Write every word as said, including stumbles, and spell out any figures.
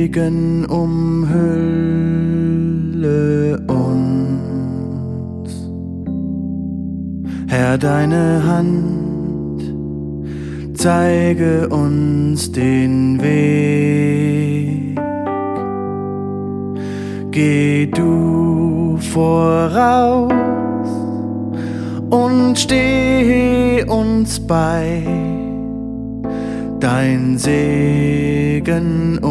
Segen umhülle uns. Herr, deine Hand zeige uns den Weg. Geh du voraus und steh uns bei, dein Segen